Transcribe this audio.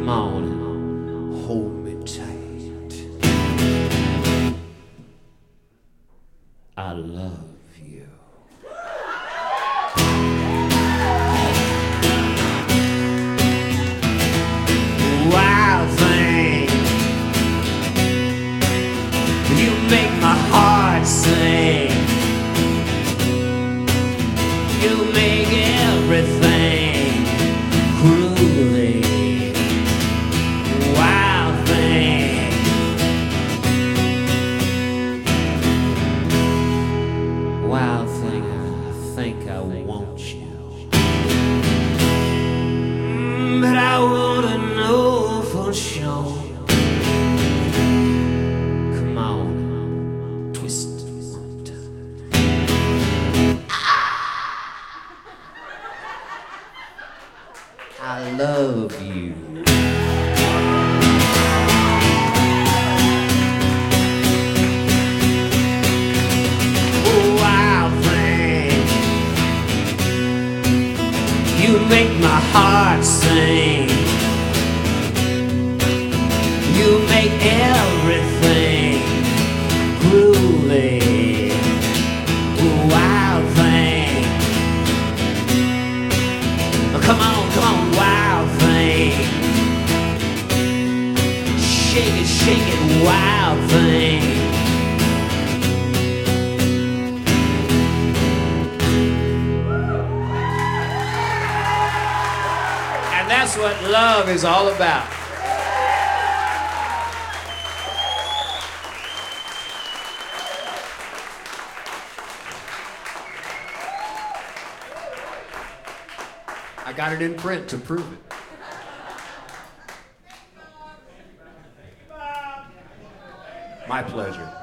Come on and hold me tight. I love you. Wild thing, you make my heart sing. You make everything cruelly. Wild thing, wild thing, I think I want you. But I wanna know for sure. Come on, twist one time. I love you. Wild thing, you make my heart sing. You make everything groovy. Wild thing, come on, wild thing. Shake it, wild thing. And that's what love is all about. I got it in print to prove it. My pleasure.